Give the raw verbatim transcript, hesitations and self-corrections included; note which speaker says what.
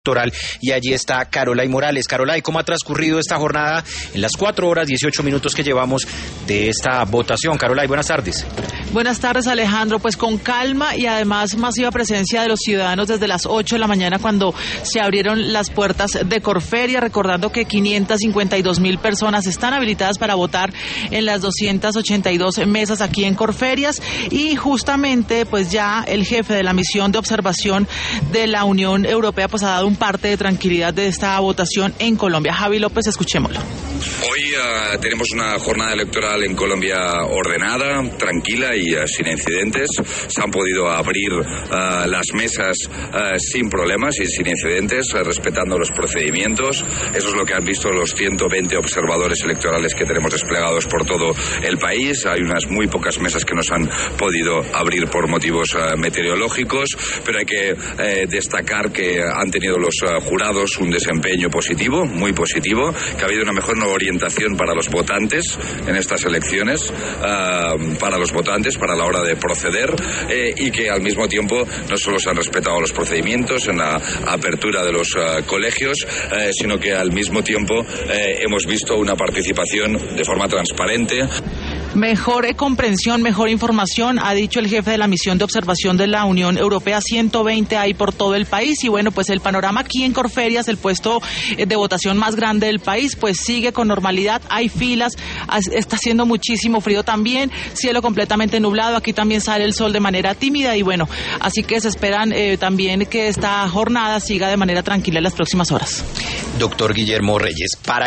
Speaker 1: electoral y allí está Carolay Morales. Carolay, ¿cómo ha transcurrido esta jornada en las cuatro horas dieciocho minutos que llevamos de esta votación? Carolay, buenas tardes.
Speaker 2: Buenas tardes, Alejandro. Pues con calma y además masiva presencia de los ciudadanos desde las ocho de la mañana cuando se abrieron las puertas de Corferia, recordando que quinientas cincuenta y dos mil personas están habilitadas para votar en las doscientas ochenta y dos mesas aquí en Corferias, y justamente pues ya el jefe de la misión de observación de la Unión Europea pues ha dado un parte de tranquilidad de esta votación en Colombia. Javi López, escuchémoslo.
Speaker 3: Hoy uh, tenemos una jornada electoral en Colombia ordenada, tranquila y uh, sin incidentes. Se han podido abrir uh, las mesas uh, sin problemas y sin incidentes, uh, respetando los procedimientos. Eso es lo que han visto los ciento veinte observadores electorales que tenemos desplegados por todo el país. Hay unas muy pocas mesas que nos han podido abrir por motivos uh, meteorológicos, pero hay que uh, destacar que han tenido los uh, jurados un desempeño positivo, muy positivo, que ha habido una mejor orientación para los votantes en estas elecciones, uh, para los votantes, para la hora de proceder, eh, y que al mismo tiempo no solo se han respetado los procedimientos en la apertura de los uh, colegios, eh, sino que al mismo tiempo eh, hemos visto una participación de forma transparente.
Speaker 2: Mejor eh, comprensión, mejor información, ha dicho el jefe de la misión de observación de la Unión Europea. ciento veinte hay por todo el país, y bueno, pues el panorama aquí en Corferias, el puesto eh, de votación más grande del país, pues sigue con normalidad. Hay filas, está haciendo muchísimo frío también, cielo completamente nublado, aquí también sale el sol de manera tímida, y bueno, así que se esperan eh, también que esta jornada siga de manera tranquila en las próximas horas.
Speaker 1: Doctor Guillermo Reyes, para